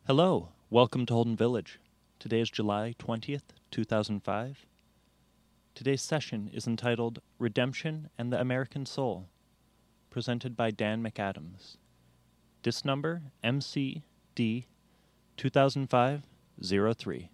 Hello, welcome to Holden Village. Today is July 20th, 2005. Today's session is entitled Redemption and the American Soul, presented by Dan McAdams. Disc number MCD 2005-03.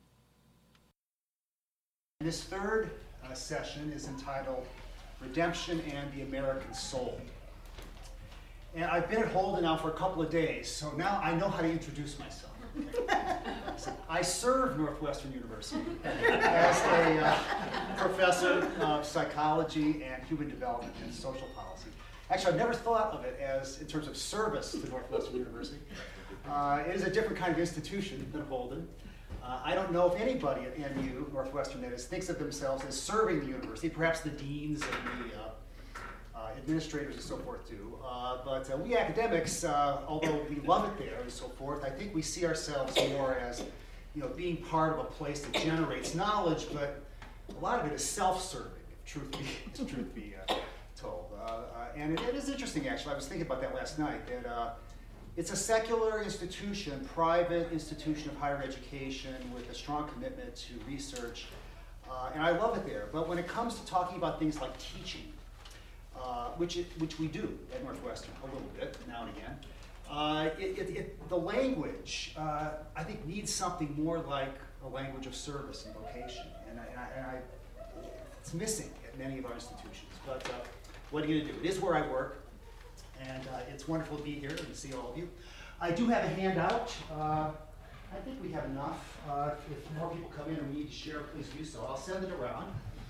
This third session is entitled Redemption and the American Soul. And I've been at Holden now for a couple of days, so now I know how to introduce myself. I serve Northwestern University as a professor of psychology and human development and social policy. Actually, I've never thought of it as in terms of service to Northwestern University. It is a different kind of institution than Holden. I don't know if anybody at NU, Northwestern that is, thinks of themselves as serving the university. Perhaps the deans and the administrators and so forth do. But we academics, although we love it there and so forth, I think we see ourselves more as being part of a place that generates knowledge, but a lot of it is self-serving, if truth be told. And it is interesting, actually. I was thinking about that last night, that it's a secular institution, private institution of higher education with a strong commitment to research, and I love it there. But when it comes to talking about things like teaching, which we do at Northwestern a little bit now and again, the language I think needs something more like a language of service and vocation, and it's missing at many of our institutions. But what are you going to do? It is where I work, and it's wonderful to be here and to see all of you. I do have a handout. I think we have enough. If more people come in and we need to share, please do so. I'll send it around.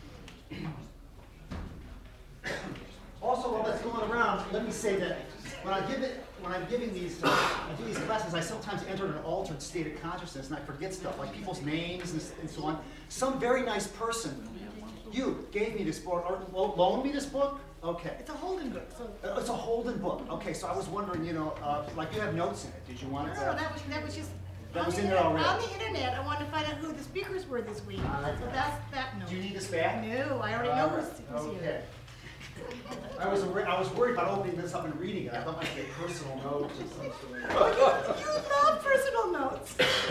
Also, while that's going around, let me say that when I'm giving these classes, I sometimes enter an altered state of consciousness and I forget stuff like people's names and so on. Some very nice person, you gave me this book or loaned me this book. Okay. It's a Holden book. So. It's a Holden book. Okay, so I was wondering, like you have notes in it. Did you want it? No, that was just. That was in there already. On the internet, I wanted to find out who the speakers were this week. So that's that note. Do you need this back? No, I already know who's okay. here. I was worried about opening this up and reading it. I thought it might be a personal note or something. You love personal notes.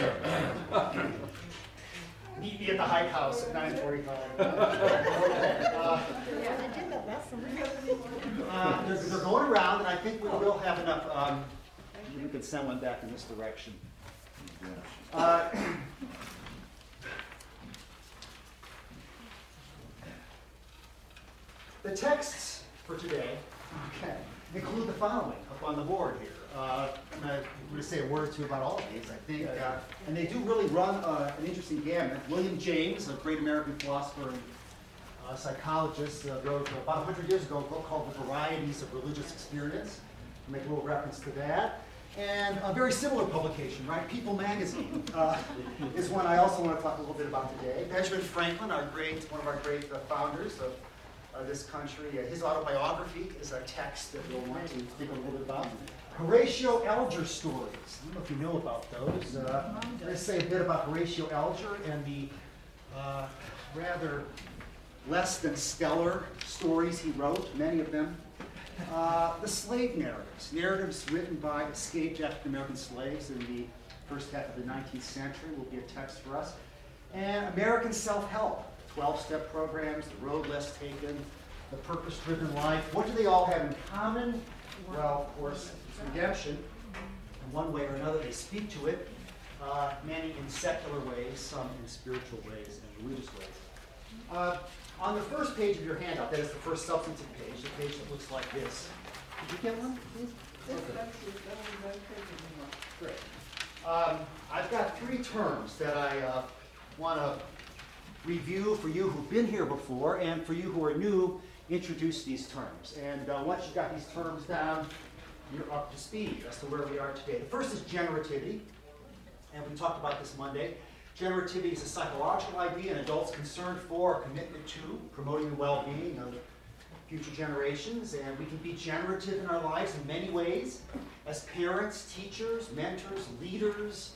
Meet me at the Hike House at 9:45. I did that last summer. They're going around, and I think we will have enough. We could send one back in this direction. The texts for today include the following up on the board here. I'm going to say a word or two about all of these, I think. And they do really run an interesting gamut. William James, a great American philosopher and psychologist, wrote about 100 years ago a book called The Varieties of Religious Experience. I'll make a little reference to that. And a very similar publication, right? People Magazine is one I also want to talk a little bit about today. Benjamin Franklin, one of our great founders of this country. His autobiography is a text that we'll want to think a little bit about. Horatio Alger stories. I don't know if you know about those. I'm going to say a bit about Horatio Alger and the rather less than stellar stories he wrote, many of them. The slave narratives written by escaped African-American slaves in the first half of the 19th century will be a text for us. And American self-help. 12-step programs, the road less taken, the purpose-driven life. What do they all have in common? Well, of course, it's redemption. In one way or another, they speak to it, many in secular ways, some in spiritual ways and religious ways. On the first page of your handout, that is the first substantive page, the page that looks like this. Did you get one, please? Okay. Great. I've got three terms that I want to review for you who've been here before, and for you who are new, introduce these terms. And once you've got these terms down, you're up to speed as to where we are today. The first is generativity, and we talked about this Monday. Generativity is a psychological idea, an adult's concern for, or commitment to, promoting the well-being of future generations, and we can be generative in our lives in many ways, as parents, teachers, mentors, leaders,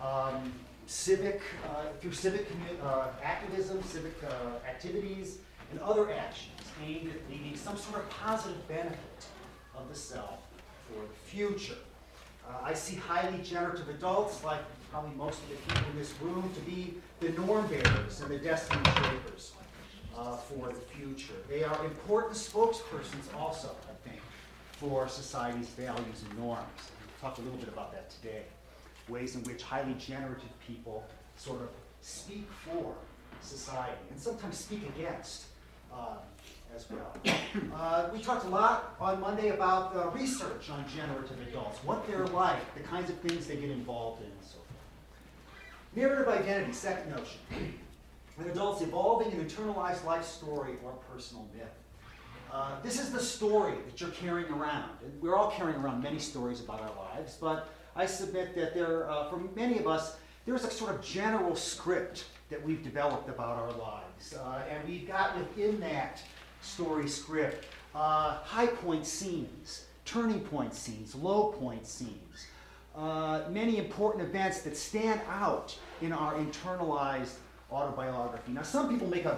through civic activism, civic activities, and other actions aimed at leading some sort of positive benefit of the self for the future. I see highly generative adults, like probably most of the people in this room, to be the norm bearers and the destiny shapers for the future. They are important spokespersons also, I think, for society's values and norms. We'll talk a little bit about that today. Ways in which highly generative people sort of speak for society and sometimes speak against as well. We talked a lot on Monday about research on generative adults, what they're like, the kinds of things they get involved in, and so forth. Narrative identity, second notion. An adult's evolving an internalized life story or personal myth. This is the story that you're carrying around. We're all carrying around many stories about our lives, but I submit that for many of us, there's a sort of general script that we've developed about our lives. And we've got within that story script high point scenes, turning point scenes, low point scenes, many important events that stand out in our internalized autobiography. Now, some people make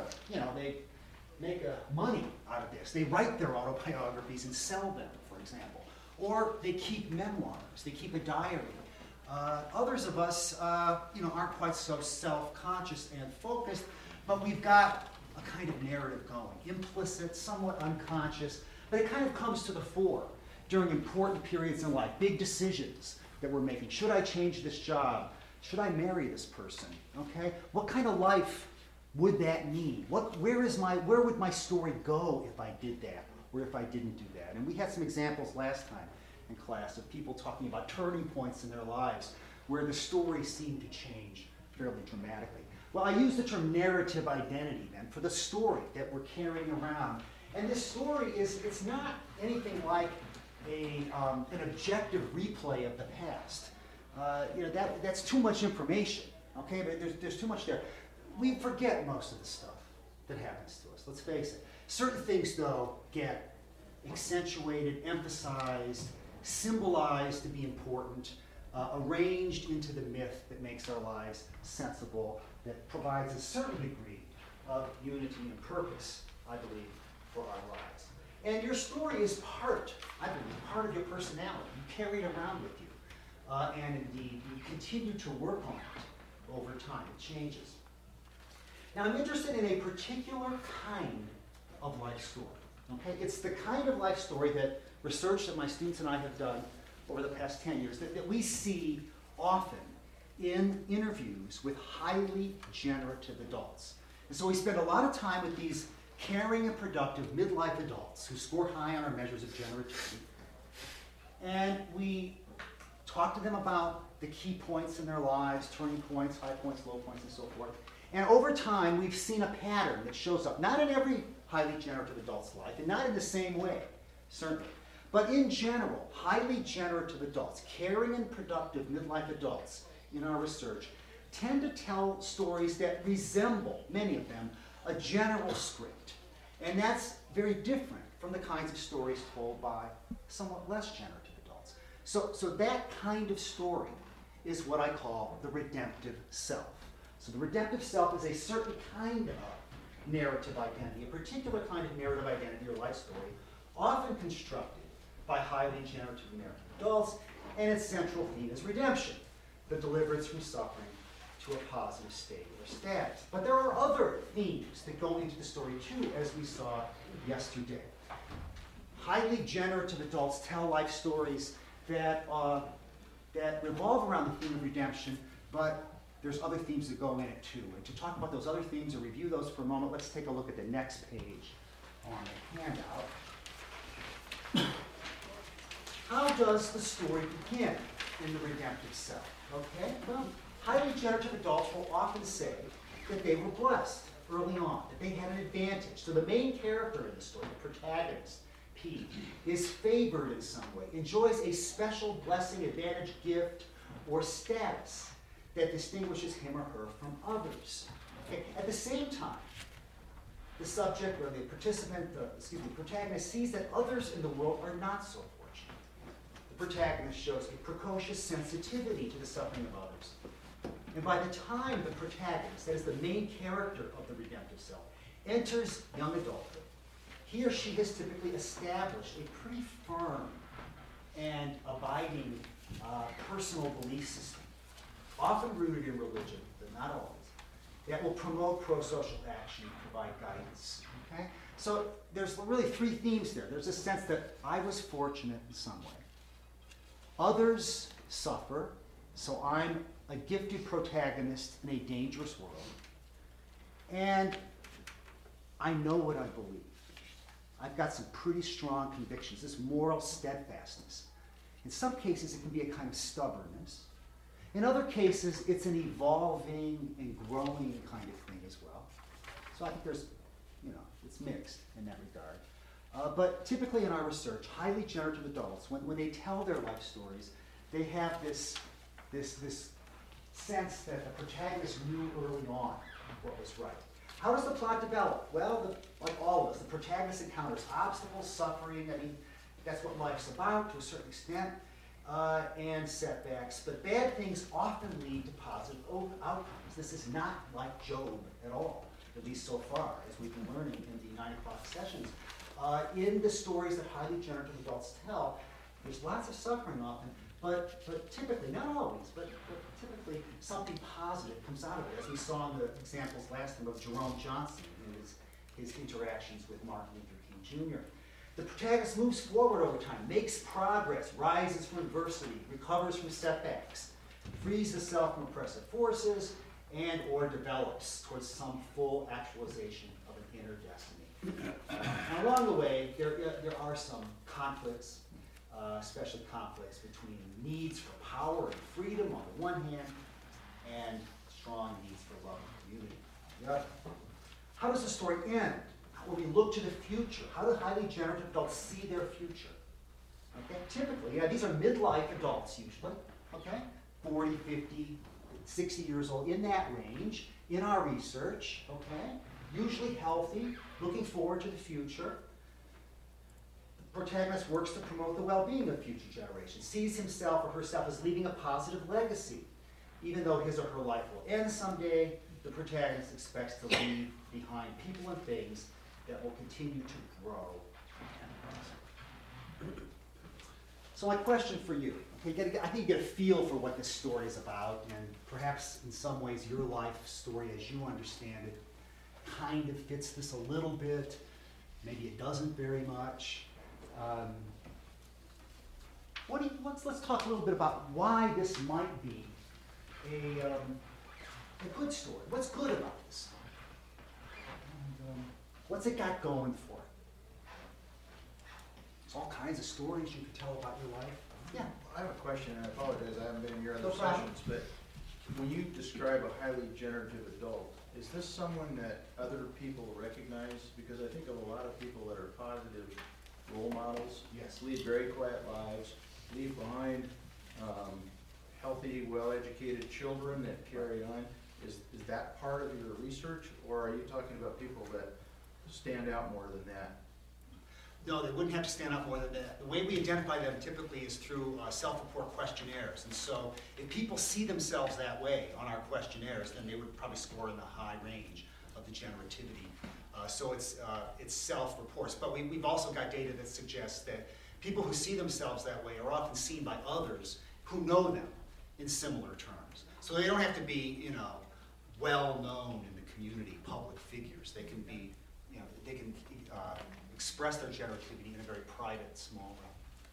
money out of this. They write their autobiographies and sell them, for example. Or they keep memoirs, they keep a diary. Others of us, aren't quite so self-conscious and focused, but we've got a kind of narrative going, implicit, somewhat unconscious, but it kind of comes to the fore during important periods in life, big decisions that we're making. Should I change this job? Should I marry this person? Okay, what kind of life would that need? Where would my story go if I did that, or if I didn't do that? And we had some examples last time in class of people talking about turning points in their lives where the story seemed to change fairly dramatically. Well, I use the term narrative identity then for the story that we're carrying around. And this story it's not anything like an objective replay of the past. That's too much information, okay? But there's too much there. We forget most of the stuff that happens to us, let's face it. Certain things, though, get accentuated, emphasized, symbolized to be important, arranged into the myth that makes our lives sensible, that provides a certain degree of unity and purpose, I believe, for our lives. And your story is part of your personality. You carry it around with you. And indeed, you continue to work on it over time. It changes. Now, I'm interested in a particular kind of life story. Okay? It's the kind of life story that research that my students and I have done over the past 10 years that we see often in interviews with highly generative adults. And so we spend a lot of time with these caring and productive midlife adults who score high on our measures of generativity. And we talk to them about the key points in their lives, turning points, high points, low points, and so forth. And over time, we've seen a pattern that shows up, not in every highly generative adult's life, and not in the same way, certainly. But in general, highly generative adults, caring and productive midlife adults in our research, tend to tell stories that resemble, many of them, a general script. And that's very different from the kinds of stories told by somewhat less generative adults. So that kind of story is what I call the redemptive self. So the redemptive self is a certain kind of narrative identity, a particular kind of narrative identity or life story, often constructed by highly generative American adults, and its central theme is redemption, the deliverance from suffering to a positive state or status. But there are other themes that go into the story too, as we saw yesterday. Highly generative adults tell life stories that revolve around the theme of redemption, but there's other themes that go in it too. And to talk about those other themes or review those for a moment, let's take a look at the next page on the handout. How does the story begin in the redemptive self? Okay, well, highly generative adults will often say that they were blessed early on, that they had an advantage. So the main character in the story, the protagonist, P, is favored in some way, enjoys a special blessing, advantage, gift, or status that distinguishes him or her from others. Okay. At the same time, the subject or the protagonist sees that others in the world are not so fortunate. The protagonist shows a precocious sensitivity to the suffering of others. And by the time the protagonist, that is the main character of the redemptive self, enters young adulthood, he or she has typically established a pretty firm and abiding personal belief system, often rooted in religion, but not always, that will promote pro-social action and provide guidance. Okay? So there's really three themes there. There's a sense that I was fortunate in some way. Others suffer, so I'm a gifted protagonist in a dangerous world. And I know what I believe. I've got some pretty strong convictions, this moral steadfastness. In some cases, it can be a kind of stubbornness. In other cases, it's an evolving and growing kind of thing as well. So I think there's, it's mixed in that regard. But typically in our research, highly generative adults, when they tell their life stories, they have this sense that the protagonist knew early on what was right. How does the plot develop? Well, like all of us, the protagonist encounters obstacles, suffering. I mean, that's what life's about to a certain extent, and setbacks. But bad things often lead to positive outcomes. This is not like Job at all, at least so far, as we've been learning in the 9 o'clock sessions. In the stories that highly generative adults tell, there's lots of suffering often, but typically, not always, but typically something positive comes out of it, as we saw in the examples last time of Jerome Johnson and his interactions with Martin Luther King Jr. The protagonist moves forward over time, makes progress, rises from adversity, recovers from setbacks, frees the self from oppressive forces, and or develops towards some full actualization of an inner destiny. And along the way, there are some conflicts, especially conflicts between needs for power and freedom on the one hand, and strong needs for love and community on the other. How does the story end? When we look to the future, how do highly generative adults see their future? Okay, typically, these are midlife adults usually, okay? 40, 50, 60 years old, in that range, in our research, okay? Usually healthy, looking forward to the future. The protagonist works to promote the well-being of future generations, sees himself or herself as leaving a positive legacy. Even though his or her life will end someday, the protagonist expects to leave behind people and things that will continue to grow and prosper. So my question for you, okay, I think you get a feel for what this story is about, and perhaps in some ways your life story as you understand it kind of fits this a little bit, maybe it doesn't very much. Let's talk a little bit about why this might be a good story. What's good about this story? And, what's it got going for it? There's all kinds of stories you could tell about your life. Yeah. I have a question, and I apologize, I haven't been in your other No problem. sessions, but when you describe a highly generative adult, is this someone that other people recognize? Because I think of a lot of people that are positive role models, Yes. lead very quiet lives, leave behind healthy, well-educated children that carry on. Is that part of your research, or are you talking about people that stand out more than that? No, they wouldn't have to stand out more than that. The way we identify them typically is through self-report questionnaires. And so if people see themselves that way on our questionnaires, then they would probably score in the high range of the generativity. So it's self-reports. But we've also got data that suggests that people who see themselves that way are often seen by others who know them in similar terms. So they don't have to be, well-known in the community, public figures. They can be, they can express their generativity in a very private, small way.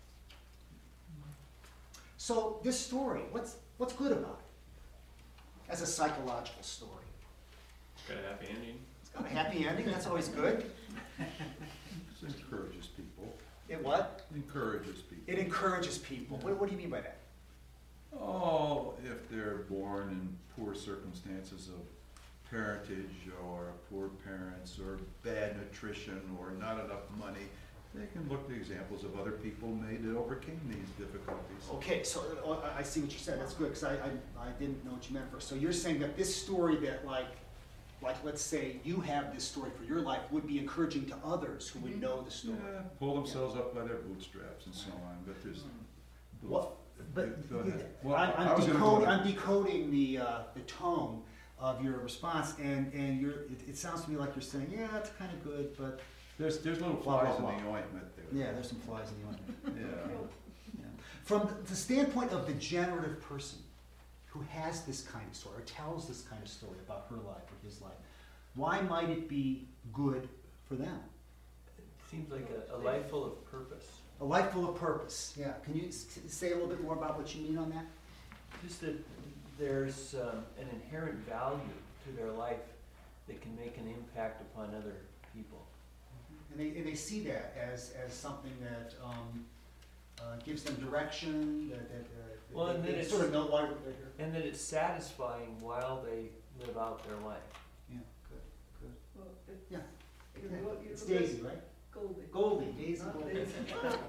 So this story, what's good about it as a psychological story? It's got a happy ending. It's got a happy ending. That's always good. It encourages people. It what? Encourages people. It encourages people. What do you mean by that? Oh, if they're born in poor circumstances of parentage or poor parents or bad nutrition or not enough money, they can look to examples of other people made that overcame these difficulties. Okay, so I see what you said. That's good, because I didn't know what you meant first. So you're saying that this story that like let's say you have this story for your life would be encouraging to others who would know the story. Yeah, pull themselves up by their bootstraps and so on, but there's... What? But Go ahead. well, I was gonna go I'm decoding the tone of your response, and it sounds to me like you're saying, yeah, it's kind of good, but There's little Blah, flies blah, in the blah. ointment there. yeah, there's some flies in the ointment. Yeah. Yeah. From the standpoint of the generative person who has this kind of story, or tells this kind of story about her life or his life, why might it be good for them? It seems like a life full of purpose. A life full of purpose, yeah. Can you say a little bit more about what you mean on that? Just that there's an inherent value to their life that can make an impact upon other people. And they see that as something that gives them direction, Well, and they then sort of know why they're here. And that it's satisfying while they live out their life. Yeah, good. Well, Yeah. you Yeah. look- you It's look at Daisy, right? Goldie. Goldie, Daisy Not Goldie. Daisy.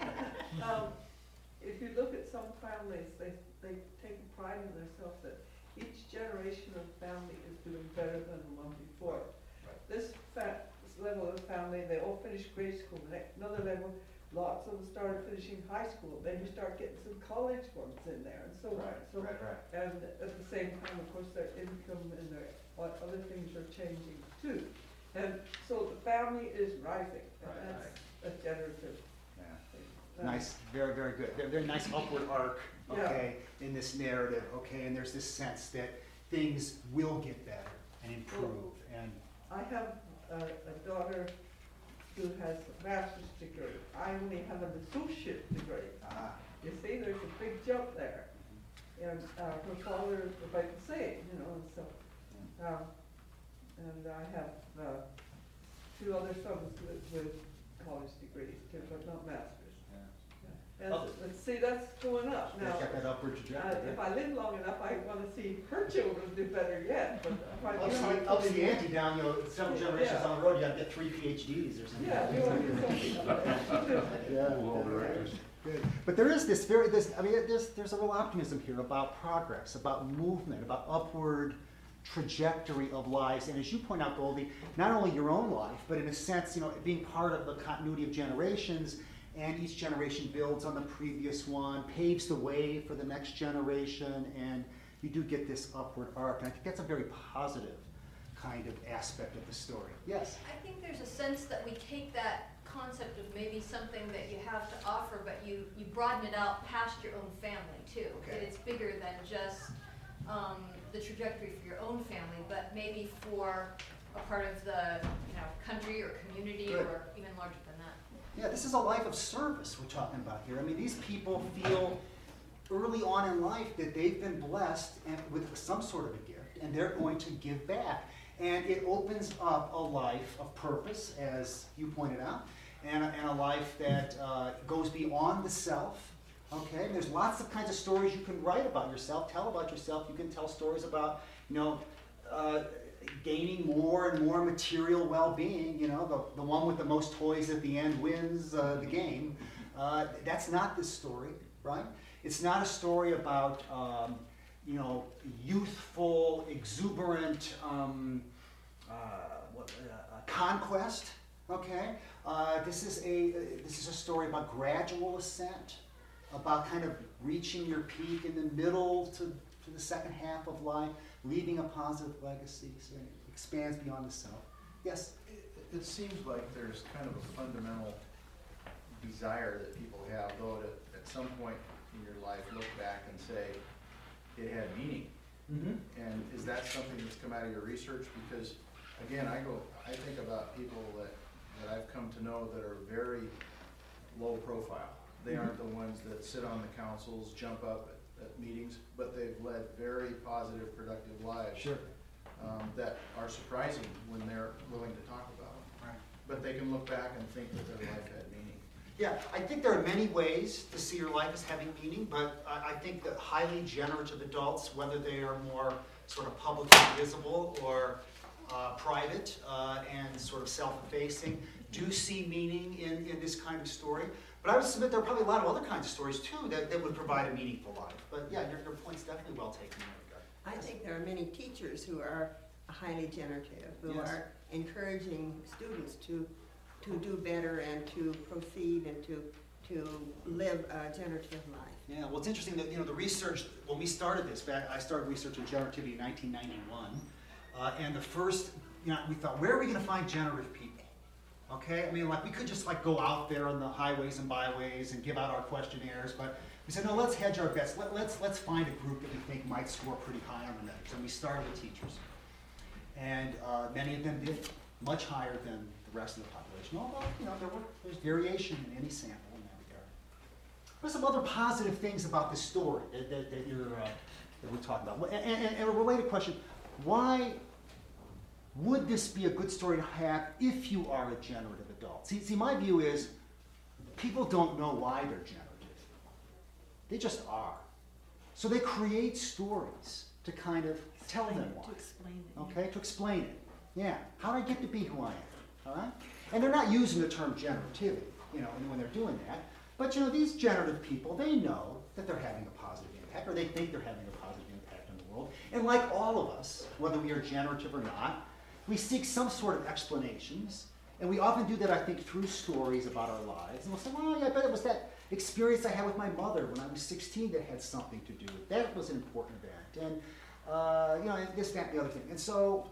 If you look at some families, they take pride in themselves that each generation of family is doing better than the one before. This level of family, they all finished grade school. The next, another level, lots of them started finishing high school. Then you start getting some college ones in there, and so on. So, right. and at the same time, of course, their income and their other things are changing too. And so the family is rising, and that's a generative. Nice, very, very good. Very nice upward arc, Yeah. okay, in this narrative, okay, and there's this sense that things will get better and improve, and I have a daughter who has a master's degree. I only have an associate degree. You see, there's a big jump there. And her father is about the same, you know, and so. And I have two other sons with college degrees too, but not masters. And see, that's going up now. got that upward trajectory. If I live long enough, I want to see her children do better yet. But Up the ante down, several generations down the road, you gotta get 3 PhDs or something. yeah, you want to do something about that. Good. But there is there's a real optimism here about progress, about movement, about upward trajectory of lives. And as you point out, Goldie, not only your own life, but in a sense, being part of the continuity of generations, and each generation builds on the previous one, paves the way for the next generation, and you do get this upward arc. And I think that's a very positive kind of aspect of the story. Yes? I think there's a sense that we take that concept of maybe something that you have to offer, but you broaden it out past your own family too. Okay. That it's bigger than just the trajectory for your own family, but maybe for a part of the country or community. Good. Or even larger than that. Yeah, this is a life of service we're talking about here. I mean, these people feel early on in life that they've been blessed and with some sort of a gift, and they're going to give back. And it opens up a life of purpose, as you pointed out, and a life that goes beyond the self. Okay, and there's lots of kinds of stories you can write about yourself, tell about yourself. You can tell stories about, gaining more and more material well-being. The one with the most toys at the end wins the game. That's not this story, right? It's not a story about youthful, exuberant conquest. Okay, this is a story about gradual ascent, about kind of reaching your peak in the middle to the second half of life, leaving a positive legacy, so it expands beyond the self. Yes? It seems like there's kind of a fundamental desire that people have, though, to at some point in your life look back and say it had meaning. Mm-hmm. And is that something that's come out of your research? Because again, I think about people that I've come to know that are very low profile. They aren't the ones that sit on the councils, jump up at meetings, but they've led very positive, productive lives. Sure. That are surprising when they're willing to talk about them. Right. But they can look back and think that their life had meaning. Yeah, I think there are many ways to see your life as having meaning, but I think that highly generative adults, whether they are more sort of publicly visible or private and sort of self-effacing, do see meaning in this kind of story. But I would submit there are probably a lot of other kinds of stories too that would provide a meaningful life. But yeah, your point's definitely well taken in that regard. I think there are many teachers who are highly generative, who Yes. are encouraging students to do better and to proceed and to live a generative life. Yeah, well, it's interesting that the research when we started this. I started researching generativity in 1991, and the first we thought, where are we going to find generative people? Okay, I mean, we could just go out there on the highways and byways and give out our questionnaires, but We said, no, let's hedge our bets. Let's find a group that we think might score pretty high on the measures. And we started with teachers. And many of them did, much higher than the rest of the population. Although, there's variation in any sample in that regard. There's some other positive things about this story that we're talking about. And a related question, why would this be a good story to have if you are a generative adult? See, my view is people don't know why they're generative. They just are. So they create stories to kind of tell them why. To explain it. Okay, to explain it. Yeah. How did I get to be who I am? All right? And they're not using the term generativity, when they're doing that. But, these generative people, they know that they're having a positive impact, or they think they're having a positive impact on the world. And like all of us, whether we are generative or not, we seek some sort of explanations. And we often do that, I think, through stories about our lives. And we'll say, well, yeah, I bet it was that experience I had with my mother when I was 16 that had something to do with it. That was an important event. And, this, that, and the other thing. And so,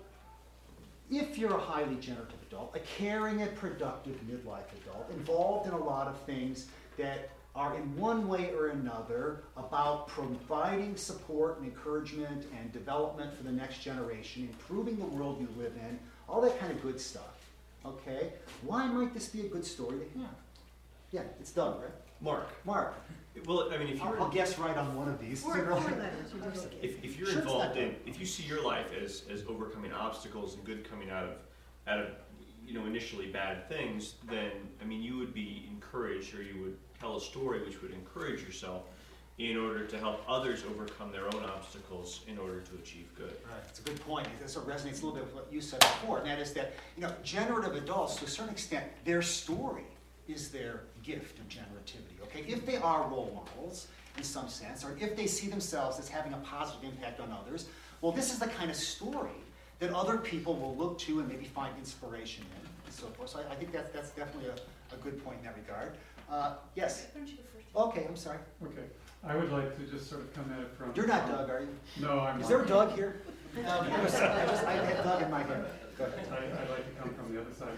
if you're a highly generative adult, a caring and productive midlife adult, involved in a lot of things that are in one way or another about providing support and encouragement and development for the next generation, improving the world you live in, all that kind of good stuff. Okay? Why might this be a good story to have? Yeah, it's Doug, right? Mark. Well, I mean, if you're I'll guess right on one of these. Four letters, you just if you're Sure, it's involved not in, if you see your life as overcoming obstacles and good coming out of initially bad things, then I mean you would be encouraged, or you would tell a story which would encourage yourself in order to help others overcome their own obstacles in order to achieve good. Right, it's a good point. It sort of resonates a little bit with what you said before, and that is that generative adults, to a certain extent, their story is their gift of generativity. Okay, if they are role models in some sense, or if they see themselves as having a positive impact on others, well, this is the kind of story that other people will look to and maybe find inspiration in, and so forth. So I think that's definitely a good point in that regard. Yes. Why don't you go first? Okay, I'm sorry. Okay, I would like to just sort of come at it from... You're not Doug, are you? No, I'm not. Is there a Doug here? I had Doug in my head. Go ahead. I'd like to come from the other side.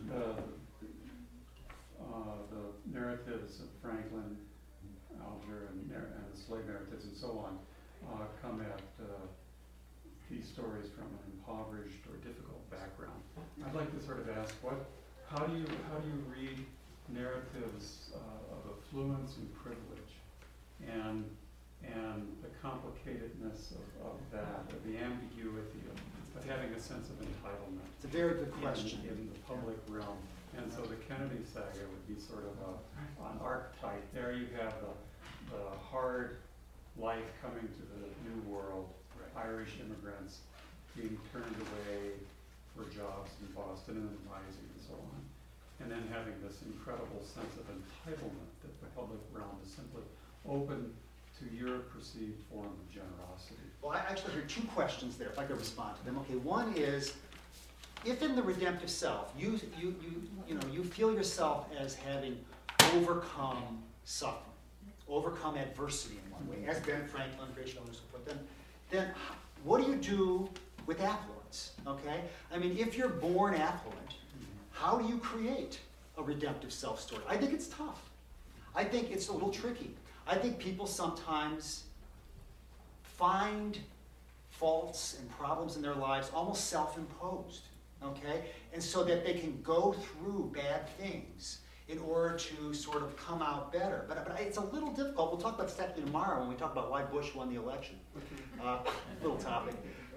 The narratives of Franklin, Alger, and the slave narratives and so on come at these stories from an impoverished or difficult background. I'd like to sort of ask, how do you read narratives of affluence and privilege, and the complicatedness of that, of the ambiguity of having a sense of entitlement? It's a very good question. In the public realm. And so the Kennedy saga would be sort of an archetype. There you have the hard life coming to the New World, Irish immigrants being turned away for jobs in Boston and then rising and so on. And then having this incredible sense of entitlement that the public realm is simply open to your perceived form of generosity. Well, I actually heard two questions there, if I could respond to them. Okay, one is, if in the redemptive self, you feel yourself as having overcome suffering, overcome adversity in one way, as Ben Franklin, Rachel, and so forth, then what do you do with affluence? Okay? I mean, if you're born affluent, how do you create a redemptive self story? I think it's tough. I think it's a little tricky. I think people sometimes find faults and problems in their lives almost self-imposed. Okay? And so that they can go through bad things in order to sort of come out better. But it's a little difficult. We'll talk about this actually tomorrow when we talk about why Bush won the election. Little topic.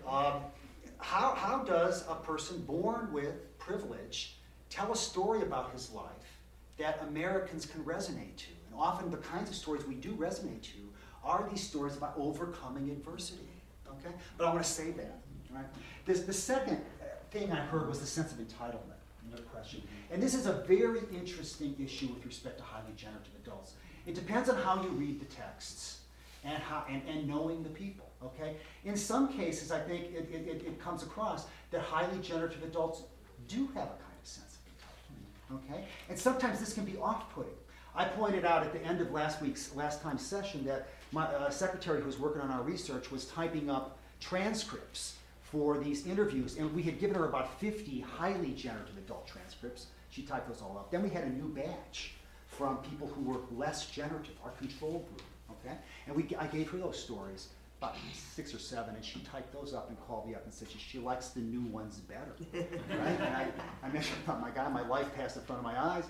How does a person born with privilege tell a story about his life that Americans can resonate to? And often the kinds of stories we do resonate to are these stories about overcoming adversity. Okay? But I want to say that. Right? The second thing I heard was the sense of entitlement in your question. And this is a very interesting issue with respect to highly generative adults. It depends on how you read the texts and knowing the people. Okay? In some cases, I think it comes across that highly generative adults do have a kind of sense of entitlement. Okay? And sometimes this can be off-putting. I pointed out at the end of last time's session that my secretary who was working on our research was typing up transcripts for these interviews, and we had given her about 50 highly generative adult transcripts. She typed those all up. Then we had a new batch from people who were less generative, our control group. okay? And I gave her those stories, about 6 or 7, and she typed those up and called me up and said she likes the new ones better, right? And I mentioned, oh my God, my life passed in front of my eyes.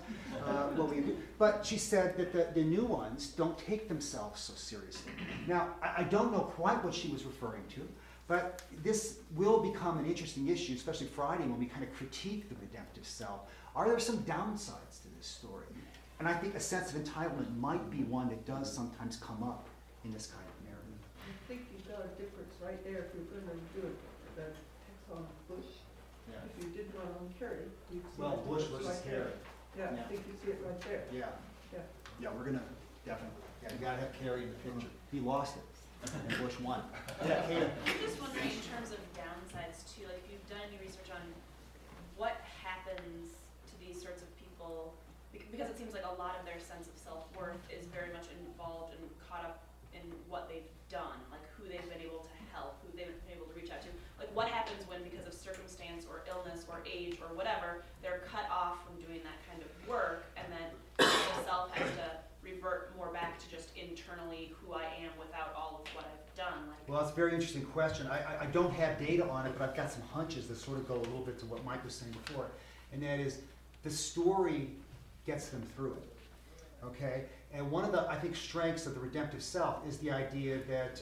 But she said that the new ones don't take themselves so seriously. Now, I don't know quite what she was referring to, but this will become an interesting issue, especially Friday when we kind of critique the redemptive self. Are there some downsides to this story? And I think a sense of entitlement might be one that does sometimes come up in this kind of narrative. I think you've got a difference right there if you're going to do it, the text on Bush. Yeah. If you did one on Kerry, you'd see Well, the Bush difference versus right there. Kerry. Yeah, Yeah. I think you see it right there. Yeah. Yeah. Yeah, we're gonna definitely. Yeah, you gotta have Kerry in the picture. He lost it, and Bush won. Yeah, Kate. I'm just wondering in terms of downsides too, like if you've done any research on what happens to these sorts of people, because it seems like a lot of their sense of self-worth is very much involved and caught up in what they've done, like who they've been able to help, who they've been able to reach out to. Like what happens when, because of circumstance or illness or age or whatever, they're cut off from doing that kind of work, and then the self has to revert more back to just internally who I am without all of what I've done. Like, Well, it's a very interesting question. I don't have data on it, but I've got some hunches that sort of go a little bit to what Mike was saying before, and that is the story gets them through it. Okay, and one of the, I think, strengths of the redemptive self is the idea that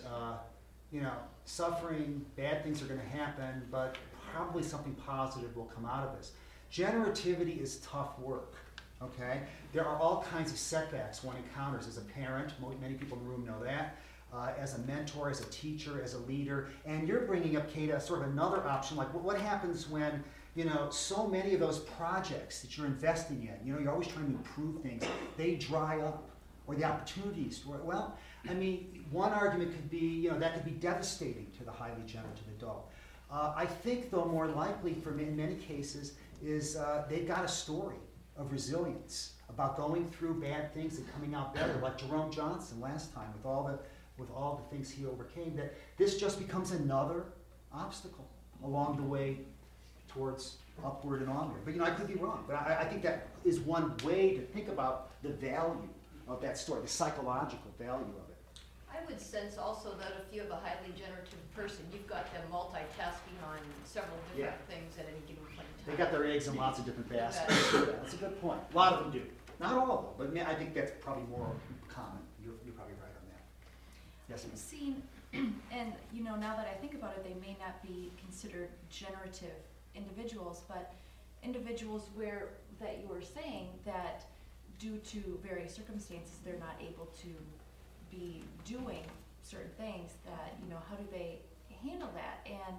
suffering, bad things are going to happen, but probably something positive will come out of this. Generativity is tough work. Okay, there are all kinds of setbacks one encounters as a parent. Many people in the room know that. As a mentor, as a teacher, as a leader, and you're bringing up, Kate, sort of another option. Like, what happens when so many of those projects that you're investing in, you're always trying to improve things, they dry up, or the opportunities. Well, I mean, one argument could be, that could be devastating to the highly generative adult. I think, though, more likely for me in many cases is they've got a story of resilience about going through bad things and coming out better, like Jerome Johnson last time with all the things he overcame. That this just becomes another obstacle along the way towards upward and onward. But I could be wrong. But I think that is one way to think about the value of that story, the psychological value of it. I would sense also that if you have a highly generative person, you've got them multitasking on several different things at any given point in time. They got their eggs in lots of different baskets. Yeah, that's a good point. A lot of them do. Not all, though, but I think that's probably more common. You're probably right on that. Yes, ma'am. Seen, and now that I think about it, they may not be considered generative individuals, but individuals that you were saying that due to various circumstances they're not able to be doing certain things, that how do they handle that? And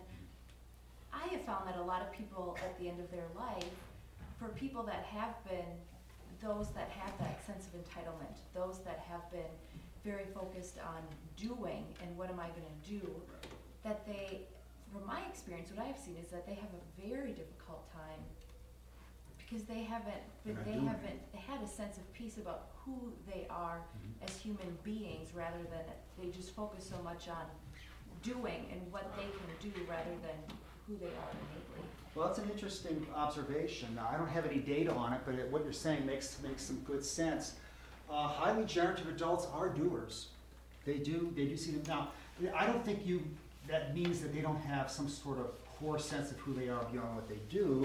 I have found that a lot of people at the end of their life, for people that have been those that have that sense of entitlement, those that have been very focused on doing and what am I going to do, that they, from my experience, what I've seen is that they have a very difficult time because they haven't had a sense of peace about who they are as human beings, rather than they just focus so much on doing and what they can do rather than who they are innately. Well, that's an interesting observation. Now, I don't have any data on it, but what you're saying makes some good sense. Highly generative adults are doers. They do see them. Now, I don't think that means that they don't have some sort of core sense of who they are beyond what they do.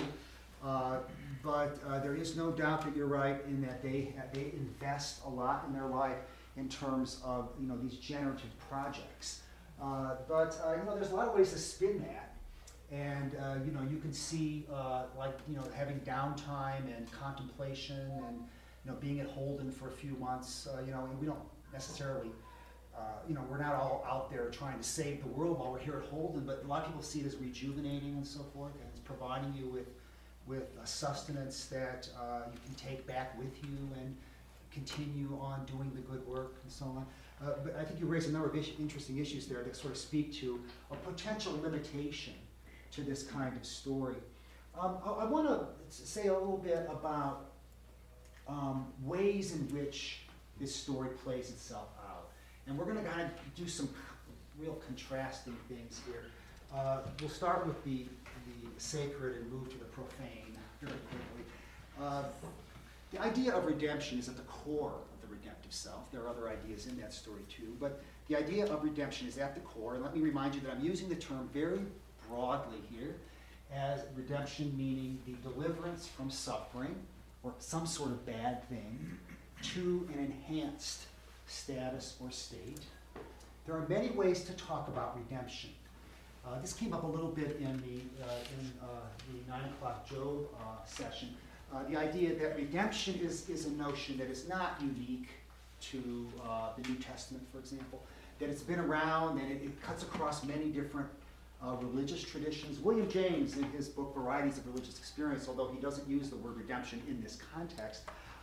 But there is no doubt that you're right in that they invest a lot in their life in terms of these generative projects. But there's a lot of ways to spin that, and you can see having downtime and contemplation and being at Holden for a few months. We don't necessarily. We're not all out there trying to save the world while we're here at Holden, but a lot of people see it as rejuvenating and so forth, and it's providing you with a sustenance that you can take back with you and continue on doing the good work and so on. But I think you raised a number of interesting issues there that sort of speak to a potential limitation to this kind of story. I want to say a little bit about ways in which this story plays itself out. And we're going to kind of do some real contrasting things here. We'll start with the sacred and move to the profane very quickly. The idea of redemption is at the core of the redemptive self. There are other ideas in that story too, but the idea of redemption is at the core. And let me remind you that I'm using the term very broadly here, as redemption meaning the deliverance from suffering or some sort of bad thing to an enhanced status or state. There are many ways to talk about redemption. This came up a little bit in the 9 o'clock Job session. The idea that redemption is a notion that is not unique to the New Testament, for example, that it's been around and it cuts across many different religious traditions. William James, in his book Varieties of Religious Experience, although he doesn't use the word redemption in this context,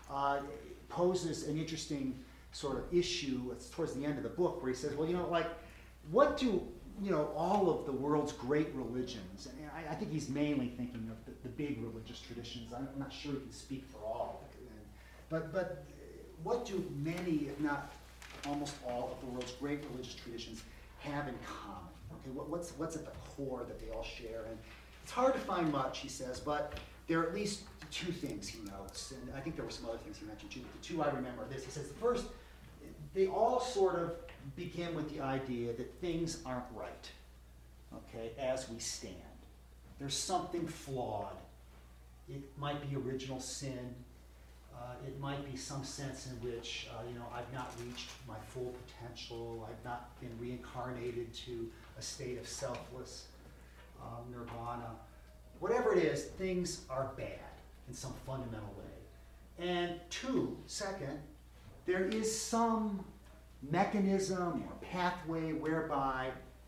poses an interesting sort of issue. It's towards the end of the book where he says, well, what do all of the world's great religions, and I think he's mainly thinking of the big religious traditions. I'm not sure he can speak for all, but what do many, if not almost all, of the world's great religious traditions have in common? Okay, what's at the core that they all share? And it's hard to find much, he says, but there are at least two things he notes, and I think there were some other things he mentioned too, but the two I remember are this. He says the first, they all sort of begin with the idea that things aren't right, okay, as we stand. There's something flawed. It might be original sin. It might be some sense in which, I've not reached my full potential. I've not been reincarnated to a state of selfless nirvana. Whatever it is, things are bad in some fundamental way. And second, there is some mechanism or pathway whereby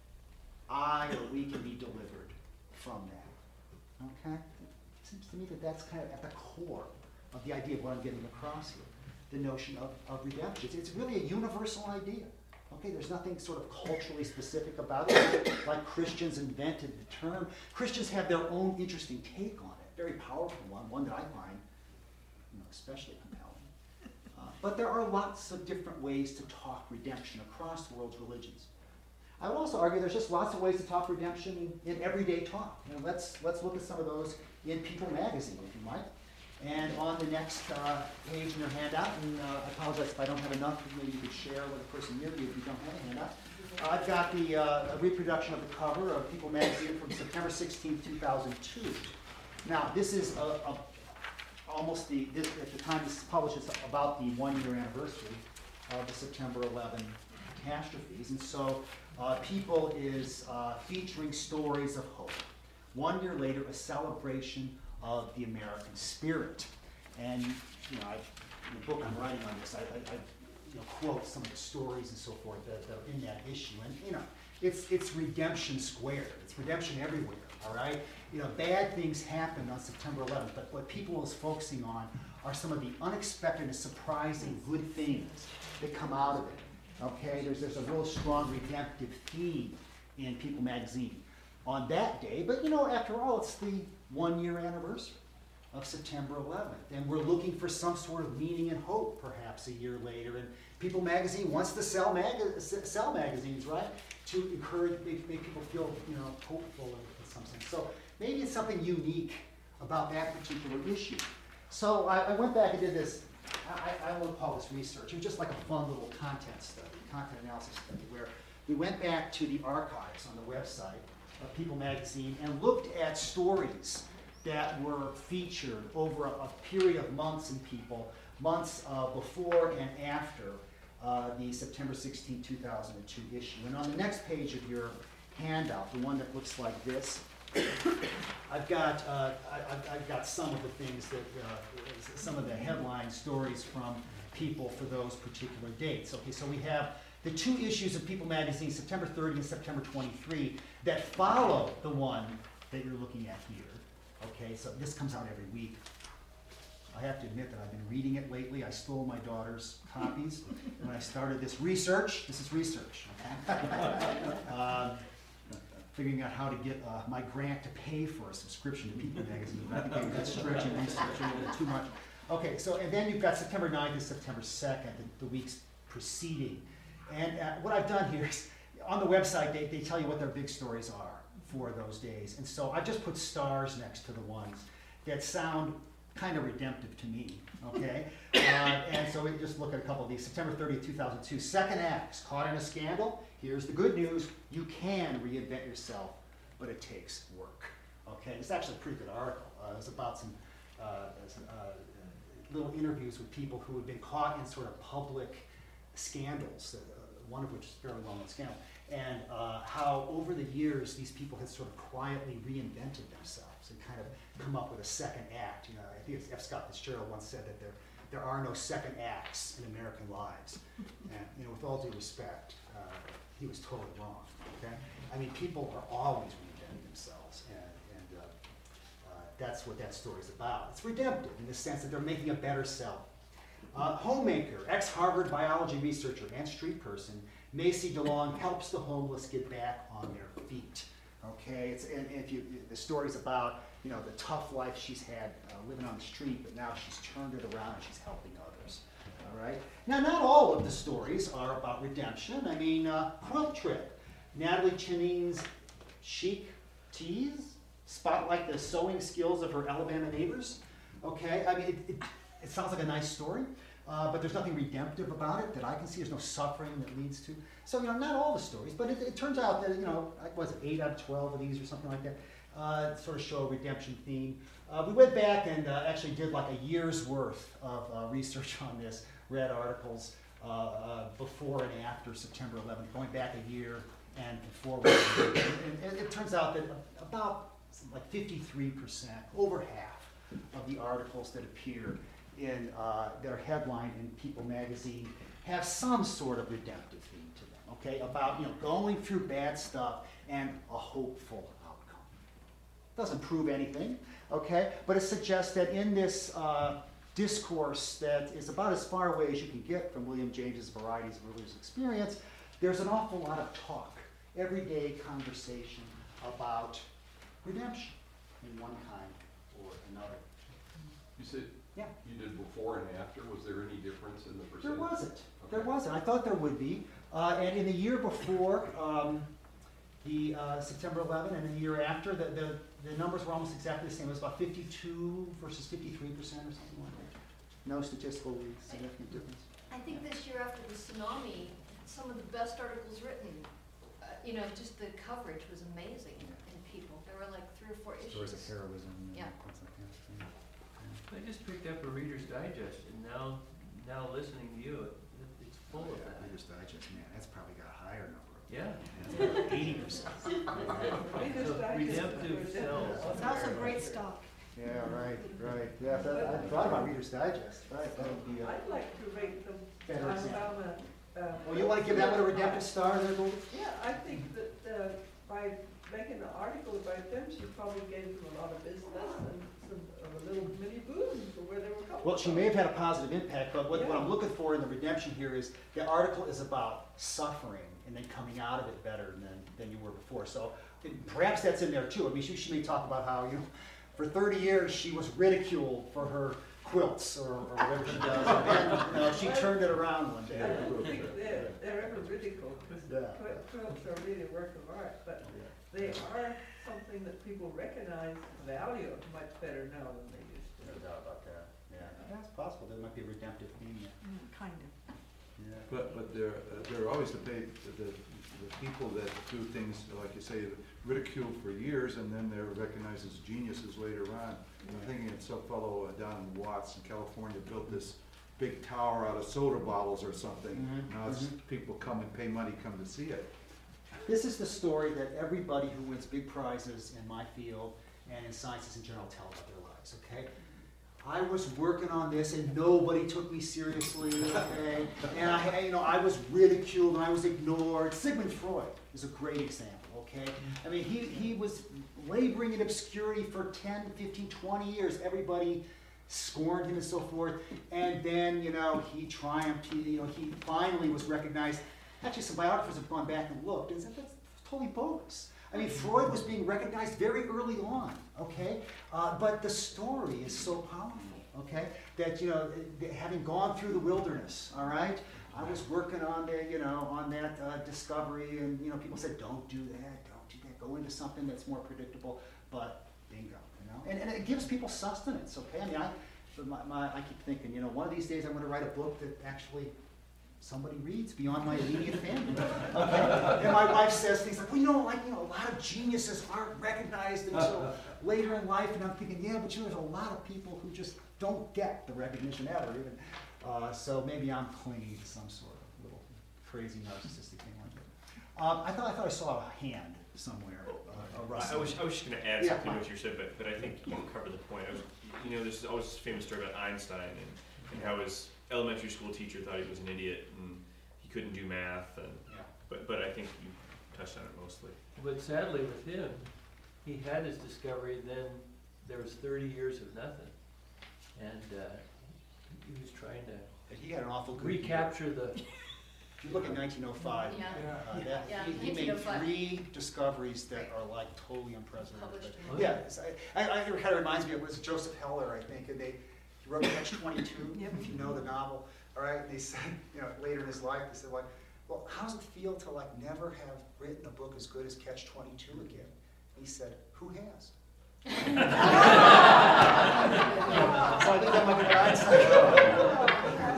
I or we can be delivered from that. Okay? It seems to me that that's kind of at the core of the idea of what I'm getting across here, the notion of redemption. It's really a universal idea. Okay, there's nothing sort of culturally specific about it, like Christians invented the term. Christians have their own interesting take on it, very powerful one that I find especially compelling. But there are lots of different ways to talk redemption across the world's religions. I would also argue there's just lots of ways to talk redemption in everyday talk. Let's look at some of those in People magazine, if you might. And on the next page in your handout, and I apologize if I don't have enough, maybe you could share with the person near you if you don't have a handout. I've got a reproduction of the cover of People magazine from September 16, 2002. Now, this is almost at the time this is published, it's about the 1-year anniversary of the September 11 catastrophes. And so People is featuring stories of hope. 1 year later, a celebration of the American spirit. And in the book I'm writing on this, I quote some of the stories and so forth that are in that issue. And it's redemption squared. It's redemption everywhere. All right. Bad things happened on September 11th, but what People is focusing on are some of the unexpected and surprising good things that come out of it. Okay. There's a real strong redemptive theme in People magazine on that day. But after all, it's the 1 year anniversary of September 11th. And we're looking for some sort of meaning and hope, perhaps, a year later. And People magazine wants to sell magazines, right? To encourage, make people feel, hopeful in some sense. So maybe it's something unique about that particular issue. So I went back and did this, I won't call this research. It was just like a fun little content analysis study, where we went back to the archives on the website of People magazine and looked at stories that were featured over a period of months in People, months before and after the September 16, 2002 issue. And on the next page of your handout, the one that looks like this, I've got some of the things that, some of the headline stories from People for those particular dates. Okay, so we have the two issues of People magazine, September 30 and September 23, that follow the one that you're looking at here. Okay, so this comes out every week. I have to admit that I've been reading it lately. I stole my daughter's copies when I started this research. This is research, okay? Figuring out how to get my grant to pay for a subscription to People magazine. I think that's stretching research a little bit too much. Okay, so and then you've got September 9th and September 2nd, the weeks preceding. And what I've done here is, on the website, they tell you what their big stories are for those days. And so I just put stars next to the ones that sound kind of redemptive to me, okay? And so we just look at a couple of these. September 30th, 2002, second acts, caught in a scandal. Here's the good news, you can reinvent yourself, but it takes work, okay? It's actually a pretty good article. It was about some little interviews with people who had been caught in sort of public scandals, one of which is a fairly well-known scandal, and how over the years these people had sort of quietly reinvented themselves and kind of come up with a second act. You know, I think it's F. Scott Fitzgerald once said that there are no second acts in American lives. And you know, with all due respect, he was totally wrong. Okay, I mean, people are always reinventing themselves, and that's what that story's about. It's redemptive in the sense that they're making a better self. Homemaker, ex-Harvard biology researcher and street person, Macy DeLong helps the homeless get back on their feet. Okay, and if the story's about, you know, the tough life she's had living on the street, but now she's turned it around and she's helping others. All right. Now, not all of the stories are about redemption. I mean, Quilt Trip, Natalie Chenine's chic tees spotlight the sewing skills of her Alabama neighbors. Okay, I mean, it sounds like a nice story, but there's nothing redemptive about it that I can see. There's no suffering that leads to. So, you know, not all the stories, but it turns out that, you know, was it 8 out of 12 of these or something like that, sort of show a redemption theme. We went back and actually did like a year's worth of research on this, read articles before and after September 11th, going back a year and forward. And it turns out that about like 53%, over half of the articles that appear in that are headlined in People magazine have some sort of redemptive theme to them, okay? About, you know, going through bad stuff and a hopeful outcome. Doesn't prove anything, okay? But it suggests that in this discourse that is about as far away as you can get from William James's Varieties of Religious Experience, there's an awful lot of talk, everyday conversation about redemption in one kind or another. You said yeah. You did before and after. Was there any difference in the percentage? There wasn't. Okay. There wasn't. I thought there would be. And in the year before, the September 11, and the year after, the numbers were almost exactly the same. It was about 52 versus 53% or something like that. No statistically significant difference. I think this year after the tsunami, some of the best articles written, you know, just the coverage was amazing in People. There were like 3 or 4 issues. Stories of heroism. Yeah. Things like that. I just picked up a Reader's Digest, and now listening to you, it's full of that. Reader's Digest, man, that's probably got a higher number. Yeah. That's about 80%. Reader's So Digest redemptive is selves. It's also great stock. Yeah, right. Yeah, I thought about Reader's Digest. Right, that would be I'd like to rate them. better example. Alabama. Oh, you want to give that one a redemptive star there, Goldie? Yeah, I think that by making an article about them, she probably gave them a lot of business and some of a little mini boom for where they were coming Well, she from. may have had a positive impact, but what Yeah. I'm looking for in the redemption here is the article is about suffering and then coming out of it better than you were before. So perhaps that's in there too. I mean, she may talk about how, you know, for 30 years she was ridiculed for her quilts or whatever she does, and then, you know, she turned it around one day. I don't think they're ever ridiculed, because Yeah. quilts are really a work of art, but they are something that people recognize the value of much better now than they used to. No doubt about that. Yeah, that's possible. There might be a redemptive theme there. Kind of. Yeah. But there are always the people that do things, like you say, ridiculed for years, and then they're recognized as geniuses later on. I'm thinking of some fellow down in Watts in California built this big tower out of soda bottles or something. Mhm, Now it's people come and pay money, come to see it. This is the story that everybody who wins big prizes in my field and in sciences in general tell about their lives, okay? I was working on this and nobody took me seriously, okay? And I was ridiculed and I was ignored. Sigmund Freud is a great example, okay? I mean, he was laboring in obscurity for 10, 15, 20 years. Everybody scorned him and so forth. And then, you know, he triumphed. He finally was recognized. Actually, some biographers have gone back and looked and said that's totally bogus. I mean, Freud was being recognized very early on, okay? But the story is so powerful, okay? That, you know, having gone through the wilderness, all right? I was working on that discovery, and, you know, people said, don't do that, go into something that's more predictable. But Bingo, you know? And it gives people sustenance, okay? I mean, I keep thinking, you know, one of these days I'm going to write a book that actually somebody reads beyond my immediate family. Okay? And my wife says things like, well, you know, a lot of geniuses aren't recognized until later in life. And I'm thinking, yeah, but you know, there's a lot of people who just don't get the recognition ever. Even. So maybe I'm clinging to some sort of little crazy narcissistic thing like that. I thought I saw a hand somewhere. I was just going to add Yeah, something to fine. what you said, but I think you covered the point. There's always this famous story about Einstein and how his elementary school teacher thought he was an idiot and he couldn't do math. And but I think you touched on it mostly. But sadly with him, he had his discovery, then there was 30 years of nothing. And he was trying to He had an awful good recapture the... If you look at 1905, he made 3 discoveries that are like totally unprecedented. Yeah, it kind of reminds me of, it was Joseph Heller, I think, and he wrote Catch-22, if you know the novel. All right, and they said, you know, later in his life, they said, like, well, how does it feel to like never have written a book as good as Catch-22 again? And he said, who has? So I think that might be Einstein.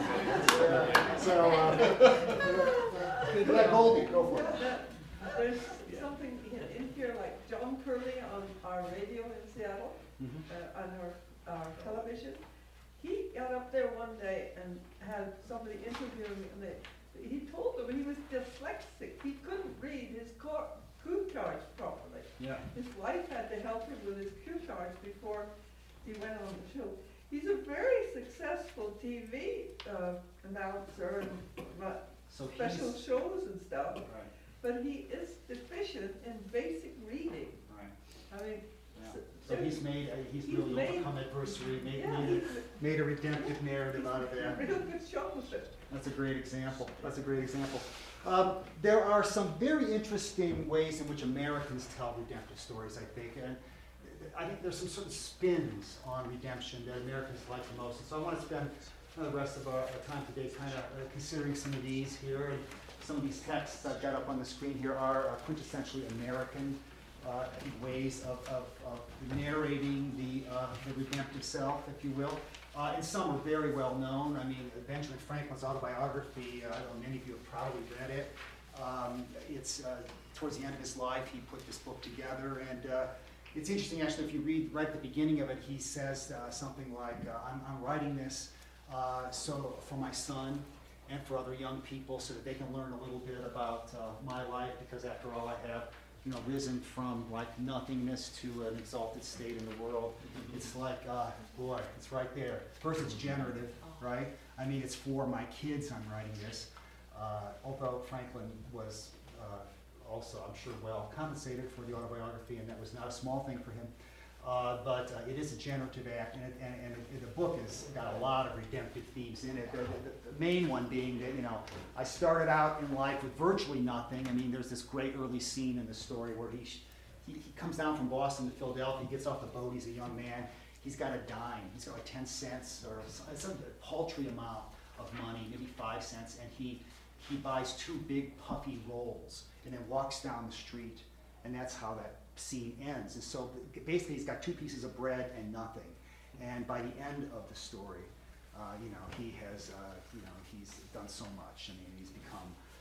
Let Goldie go for it. There's something in here like John Curley on our radio in Seattle, on our television. He got up there one day and had somebody interview him, and he told them he was dyslexic. He couldn't read his cue cards properly. Yeah. His wife had to help him with his cue cards before he went on the show. He's a very successful TV announcer and special shows and stuff. Right. But he is deficient in basic reading. Right. I mean, So he's really overcome adversity, made a redemptive narrative out of that. Real good show with it. That's a great example. There are some very interesting ways in which Americans tell redemptive stories, I think. And I think there's some sort of spins on redemption that Americans like the most. And so I want to spend the rest of our time today kind of considering some of these here. And some of these texts I've got up on the screen here are quintessentially American ways of narrating the redemptive self, if you will. And some are very well known. I mean, Benjamin Franklin's autobiography, I don't know, many of you have probably read it. It's towards the end of his life, he put this book together. And it's interesting, actually, if you read right at the beginning of it, he says something like, I'm writing this so for my son and for other young people so that they can learn a little bit about my life, because after all, I have risen from like nothingness to an exalted state in the world. It's like, boy, it's right there. First, it's generative, right? I mean, it's for my kids I'm writing this. Although Franklin was also, I'm sure, well compensated for the autobiography, and that was not a small thing for him. But it is a generative act, and the book has got a lot of redemptive themes in it. The main one being that, I started out in life with virtually nothing. I mean, there's this great early scene in the story where he comes down from Boston to Philadelphia, he gets off the boat, he's a young man, he's got a dime, he's got like 10 cents or some paltry amount of money, maybe 5 cents, and he buys 2 big puffy rolls and then walks down the street, and that's how that scene ends. And so basically he's got 2 pieces of bread and nothing. And by the end of the story, he has, he's done so much. I mean, he's become,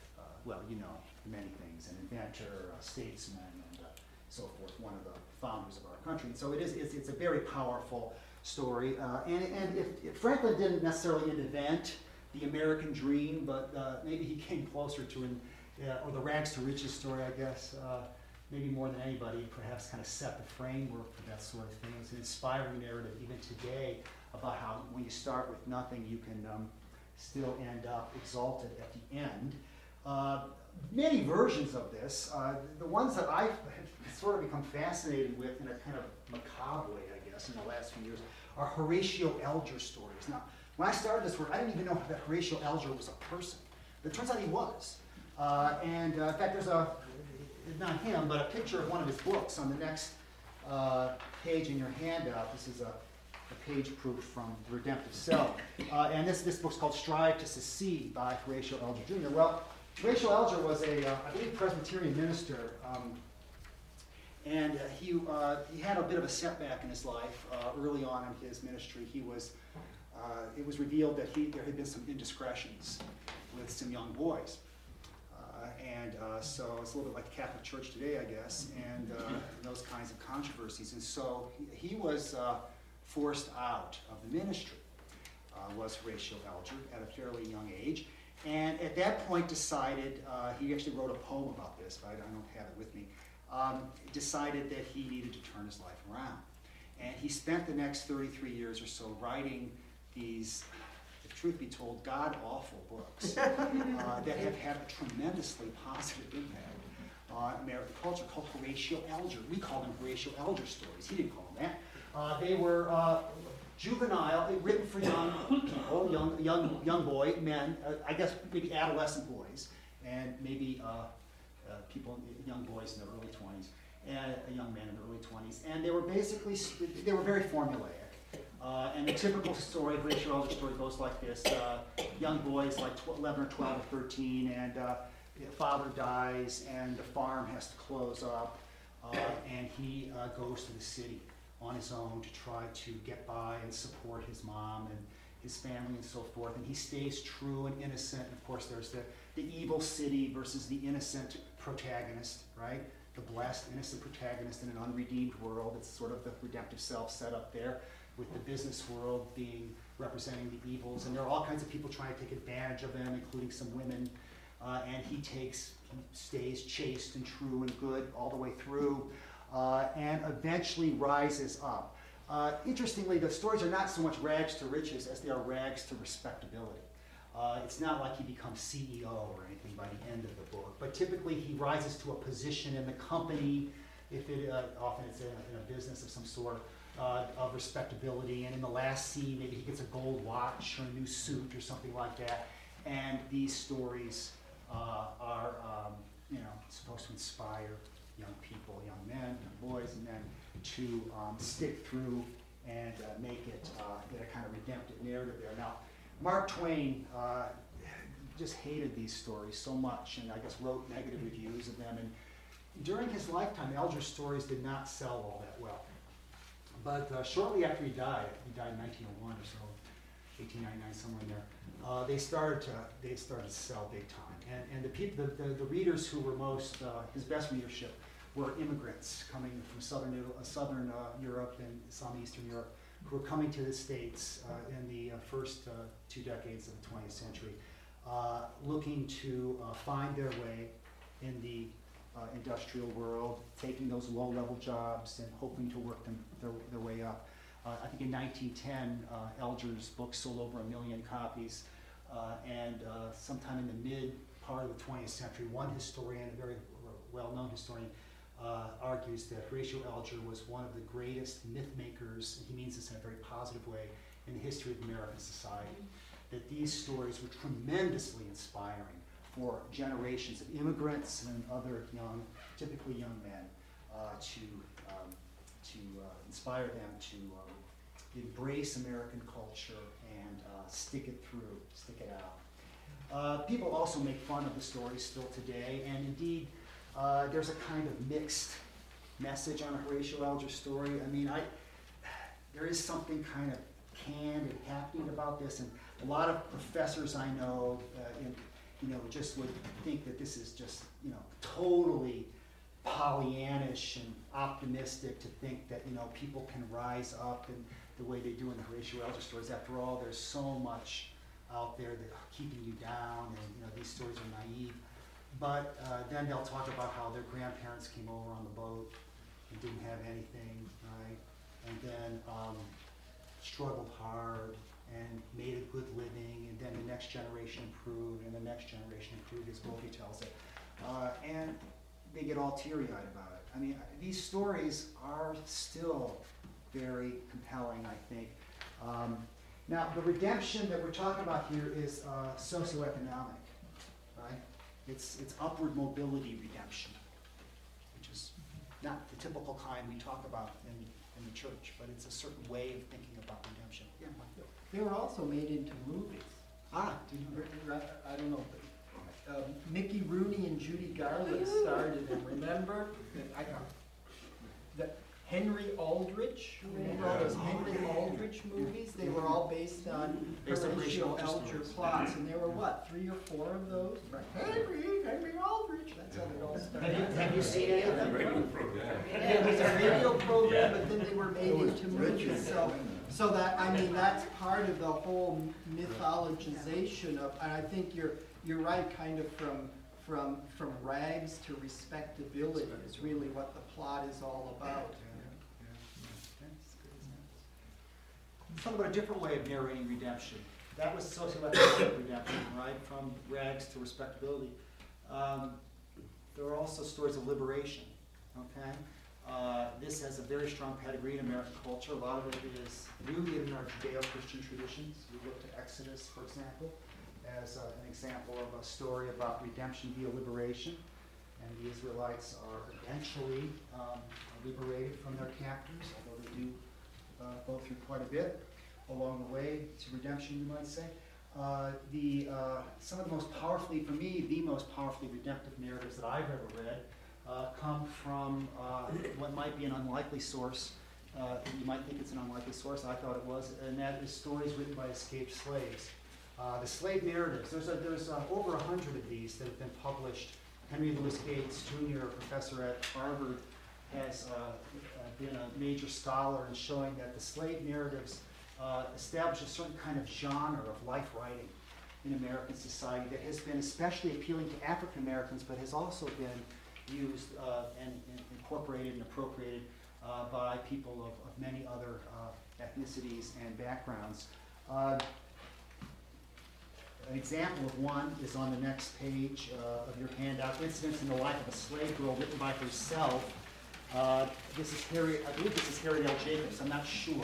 many things, an inventor, a statesman, and so forth, one of the founders of our country. And so it's a very powerful story. And if Franklin didn't necessarily invent the American dream, but maybe he came closer to or the rags to riches story, I guess. Maybe more than anybody, perhaps kind of set the framework for that sort of thing. It's an inspiring narrative even today about how when you start with nothing, you can still end up exalted at the end. Many versions of this, the ones that I've sort of become fascinated with in a kind of macabre way, I guess, in the last few years, are Horatio Alger stories. Now, when I started this work, I didn't even know that Horatio Alger was a person. But it turns out he was. In fact, there's not him, but a picture of one of his books on the next page in your handout. This is a page proof from The Redemptive Self. And this book's called Strive to Succeed by Horatio Alger Jr. Well, Horatio Alger was I believe, Presbyterian minister. And he had a bit of a setback in his life early on in his ministry. It was revealed that there had been some indiscretions with some young boys. So it's a little bit like the Catholic Church today, I guess, and those kinds of controversies. And so he was forced out of the ministry, was Horatio Alger, at a fairly young age. And at that point decided, he actually wrote a poem about this, but I don't have it with me, decided that he needed to turn his life around. And he spent the next 33 years or so writing these, if truth be told, god-awful books that have had a tremendously positive impact on American culture, called Horatio Alger. We call them Horatio Alger stories. He didn't call them that. They were juvenile, written for young people, young boy, men, I guess maybe adolescent boys, and maybe young boys in their early 20s, and young men in their early 20s. And they were very formulaic. And the typical story, Horatio Alger story, goes like this. Young boys, like 11 or 12 or 13, and father dies, and the farm has to close up, and he goes to the city on his own to try to get by and support his mom and his family and so forth. And he stays true and innocent. And of course, there's the evil city versus the innocent protagonist, right? The blessed, innocent protagonist in an unredeemed world. It's sort of the redemptive self set up there, with the business world representing the evils. And there are all kinds of people trying to take advantage of them, including some women. And he stays chaste and true and good all the way through, and eventually rises up. Interestingly, the stories are not so much rags to riches as they are rags to respectability. It's not like he becomes CEO or anything by the end of the book, but typically he rises to a position in the company, often it's in a business of some sort, of respectability. And in the last scene, maybe he gets a gold watch or a new suit or something like that. And these stories are supposed to inspire young people, young men, young boys, and men to stick through and make it get a kind of redemptive narrative there. Now, Mark Twain just hated these stories so much, and I guess wrote negative reviews of them. And during his lifetime, Alger's stories did not sell all that well. But shortly after he died in 1901 or so, 1899, somewhere in there, they started to sell big time. And the readers who were his best readership were immigrants coming from southern Europe and some Eastern Europe, who were coming to the States in the first 2 decades of the 20th century, looking to find their way in the industrial world, taking those low-level jobs and hoping to work their way up. I think in 1910, Alger's book sold over 1 million copies, and sometime in the mid part of the 20th century, one historian, a very well-known historian, argues that Horatio Alger was one of the greatest myth makers, and he means this in a very positive way, in the history of American society. That these stories were tremendously inspiring for generations of immigrants and other typically young men, to inspire them to embrace American culture and stick it out. People also make fun of the stories still today, and indeed, there's a kind of mixed message on a Horatio Alger story. I mean, there is something kind of canned and happening about this, and a lot of professors I know, just would think that this is just, totally Pollyannish and optimistic to think that, people can rise up in the way they do in the Horatio Alger stories. After all, there's so much out there that keeping you down, and these stories are naive. But then they'll talk about how their grandparents came over on the boat and didn't have anything, right? And then struggled hard and made a good living, and then the next generation improved, and the next generation improved, as Wolfe tells it. And they get all teary-eyed about it. I mean, these stories are still very compelling, I think. Now, the redemption that we're talking about here is socioeconomic, right? It's upward mobility redemption, which is not the typical kind we talk about in the church, but it's a certain way of thinking about redemption. Yeah, Mike. They were also made into movies. I don't know, but Mickey Rooney and Judy Garland starred in them, remember? the Henry Aldrich, remember all those Henry Aldrich movies? They were all based on Horatio Alger plots, and there were what, 3 or 4 of those? Henry Aldrich, that's how it all started. Have you seen any of them? Yeah, it was a radio program, but then they were made into movies, so that, I mean, that's part of the whole mythologization of, and I think you're right, kind of from rags to respectability is really what the plot is all about. Let's talk about a different way of narrating redemption. That was socioeconomic redemption, right? From rags to respectability. There are also stories of liberation, okay? This has a very strong pedigree in American culture. A lot of it is rooted in our Judeo-Christian traditions. We look to Exodus, for example, as an example of a story about redemption via liberation. And the Israelites are eventually liberated from their captors, although they do go through quite a bit along the way to redemption, you might say. Some of the most powerfully, for me, the most powerfully redemptive narratives that I've ever read come from what might be an unlikely source. You might think it's an unlikely source. I thought it was, and that is stories written by escaped slaves. The slave narratives. There's over 100 of these that have been published. Henry Louis Gates, Jr., a professor at Harvard, has been a major scholar in showing that the slave narratives establish a certain kind of genre of life writing in American society that has been especially appealing to African Americans, but has also been used and incorporated and appropriated by people of many other ethnicities and backgrounds. An example of one is on the next page of your handout, Incidents in the Life of a Slave Girl, written by herself. This is Harriet, I believe this is Harriet L. Jacobs, I'm not sure.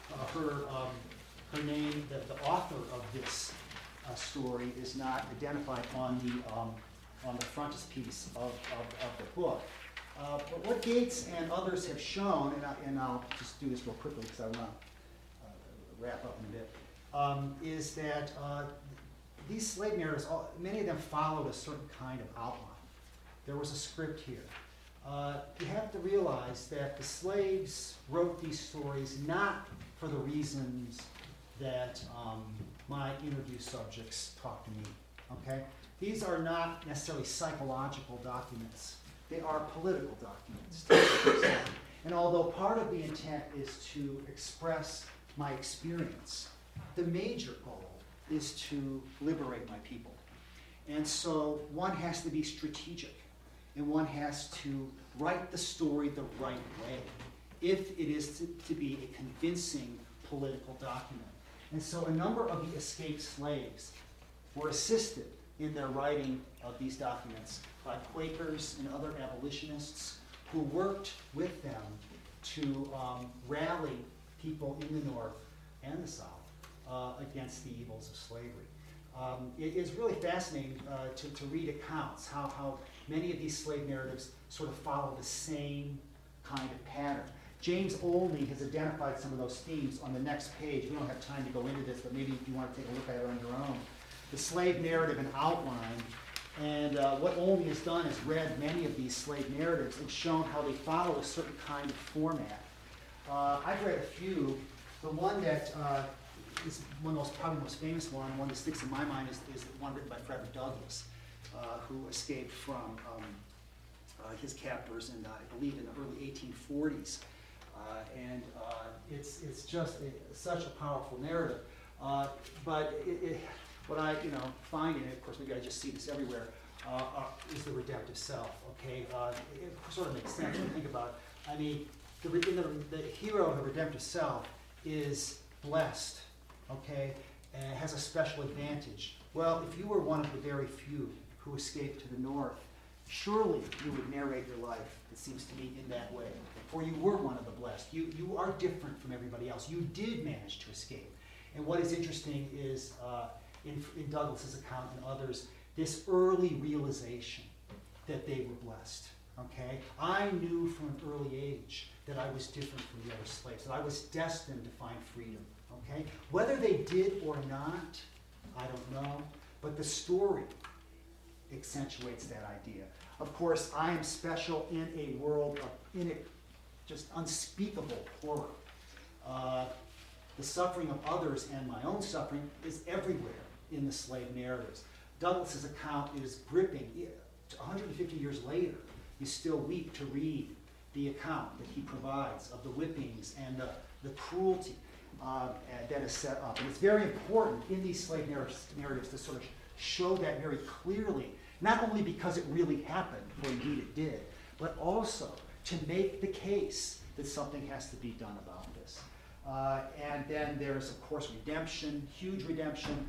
Her name, the author of this story is not identified on the frontispiece of the book. But what Gates and others have shown, and I'll just do this real quickly because I want to wrap up in a bit, is that these slave narratives, many of them followed a certain kind of outline. There was a script here. You have to realize that the slaves wrote these stories not for the reasons that my interview subjects talk to me, okay? These are not necessarily psychological documents. They are political documents. And although part of the intent is to express my experience, the major goal is to liberate my people. And so one has to be strategic, and one has to write the story the right way if it is to be a convincing political document. And so a number of the escaped slaves were assisted in their writing of these documents by Quakers and other abolitionists who worked with them to rally people in the North and the South against the evils of slavery. It is really fascinating to read accounts how many of these slave narratives sort of follow the same kind of pattern. James Olney has identified some of those themes on the next page. We don't have time to go into this, but maybe if you want to take a look at it on your own. The slave narrative and outline. And what Olney has done is read many of these slave narratives and shown how they follow a certain kind of format. I've read a few. The one that is probably the most famous one that sticks in my mind is the one written by Frederick Douglass, who escaped from his captors in, I believe, in the early 1840s. It's just such a powerful narrative. But what I find in it, of course, maybe I just see this everywhere, is the redemptive self. Okay, it sort of makes sense when you think about it. I mean, the hero of the redemptive self is blessed, okay, and has a special advantage. Well, if you were one of the very few who escaped to the North, surely you would narrate your life, it seems to me, in that way. For you were one of the blessed. You are different from everybody else. You did manage to escape. And what is interesting is, in Douglas's account and others, this early realization that they were blessed. Okay? I knew from an early age that I was different from the other slaves, that I was destined to find freedom. Okay? Whether they did or not, I don't know, but the story accentuates that idea. Of course, I am special in a world of just unspeakable horror. The suffering of others and my own suffering is everywhere in the slave narratives. Douglas's account is gripping. 150 years later, you still weep to read the account that he provides of the whippings and the cruelty that is set up. And it's very important in these slave narratives to sort of show that very clearly, not only because it really happened, for indeed it did, but also to make the case that something has to be done about this. And then there's, of course, redemption, huge redemption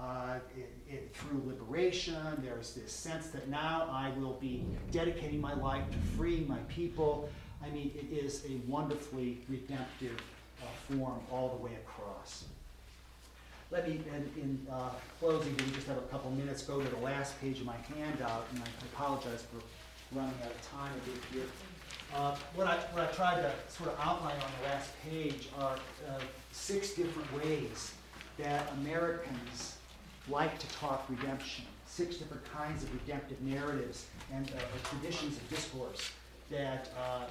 through liberation. There's this sense that now I will be dedicating my life to freeing my people. I mean, it is a wonderfully redemptive form all the way across. Let me, in closing, we just have a couple minutes, go to the last page of my handout, and I apologize for running out of time a bit here. What I tried to sort of outline on the last page are 6 different ways that Americans like to talk redemption, 6 different kinds of redemptive narratives and traditions of discourse that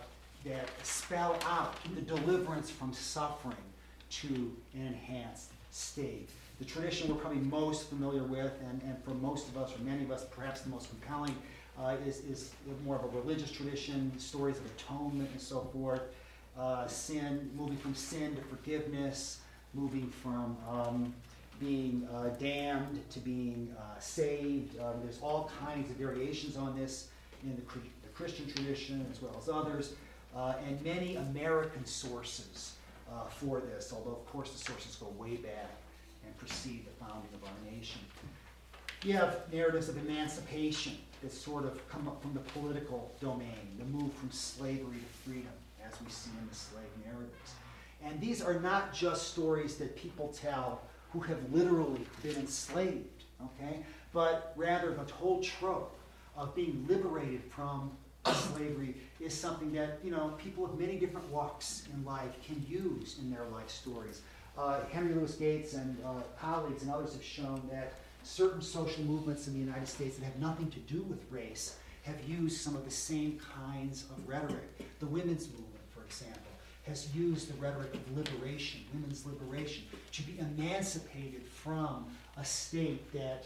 spell out the deliverance from suffering to an enhanced state. The tradition we're probably most familiar with, and for most of us, or many of us, perhaps the most compelling, is more of a religious tradition, stories of atonement and so forth, sin, moving from sin to forgiveness, moving from being damned to being saved. There's all kinds of variations on this in the Christian tradition as well as others, and many American sources for this, although of course the sources go way back and precede the founding of our nation. You have narratives of emancipation that sort of come up from the political domain, the move from slavery to freedom, as we see in the slave narratives. And these are not just stories that people tell who have literally been enslaved, okay? But rather the whole trope of being liberated from slavery is something that, you know, people of many different walks in life can use in their life stories. Henry Louis Gates and colleagues and others have shown that certain social movements in the United States that have nothing to do with race have used some of the same kinds of rhetoric. The women's movement, for example, has used the rhetoric of liberation, women's liberation, to be emancipated from a state that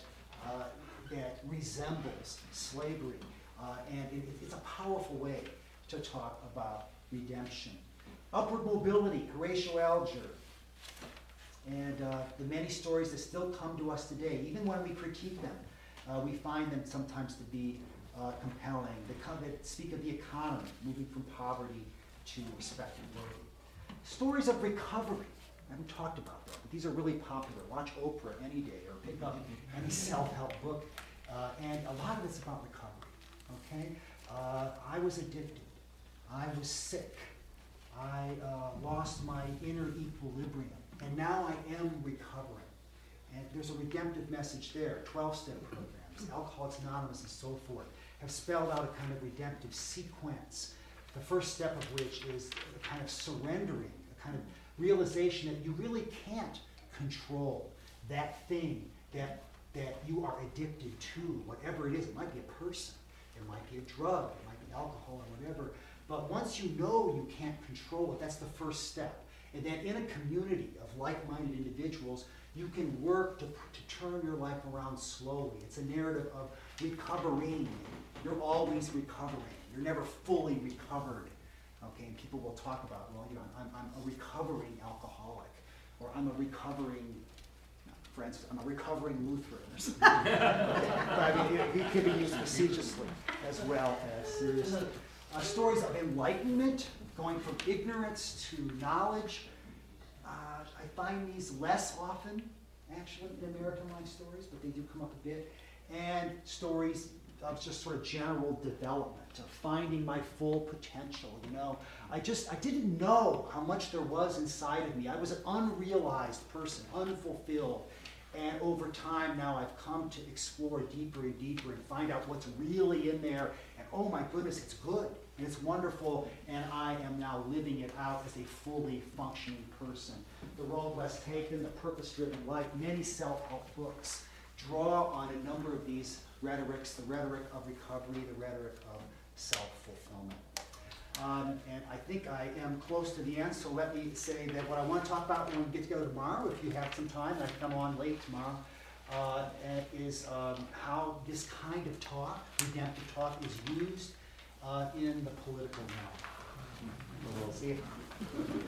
resembles slavery. And it's a powerful way to talk about redemption. Upward mobility, Horatio Alger, and the many stories that still come to us today, even when we critique them, we find them sometimes to be compelling. That speak of the economy, moving from poverty to respectability. Stories of recovery. I haven't talked about them, but these are really popular. Watch Oprah any day, or pick up any self-help book, and a lot of it's about recovery. Okay, I was addicted. I was sick. I lost my inner equilibrium. And now I am recovering. And there's a redemptive message there. 12-step programs, Alcoholics Anonymous and so forth, have spelled out a kind of redemptive sequence. The first step of which is a kind of surrendering, a kind of realization that you really can't control that thing that you are addicted to, whatever it is. It might be a person, it might be a drug, it might be alcohol or whatever. But once you know you can't control it, that's the first step. And then in a community of like-minded individuals, you can work to turn your life around slowly. It's a narrative of recovering. You're always recovering. You're never fully recovered. Okay, and people will talk about, well, you know, I'm a recovering alcoholic, or I'm a recovering, for instance, I'm a recovering Lutheran or something. But I mean, it can be used facetiously as well as seriously. Stories of enlightenment, going from ignorance to knowledge. I find these less often, actually, in American life stories, but they do come up a bit. And stories of just sort of general development, of finding my full potential, you know. I didn't know how much there was inside of me. I was an unrealized person, unfulfilled. And over time now I've come to explore deeper and deeper and find out what's really in there. And oh my goodness, it's good. And it's wonderful, and I am now living it out as a fully functioning person. The Road Less Taken, The Purpose-Driven Life, many self-help books draw on a number of these rhetorics, the rhetoric of recovery, the rhetoric of self-fulfillment. And I think I am close to the end, so let me say that what I want to talk about when we get together tomorrow, if you have some time, I come on late tomorrow, is how this kind of talk, redemptive talk, is used in the political realm. See you.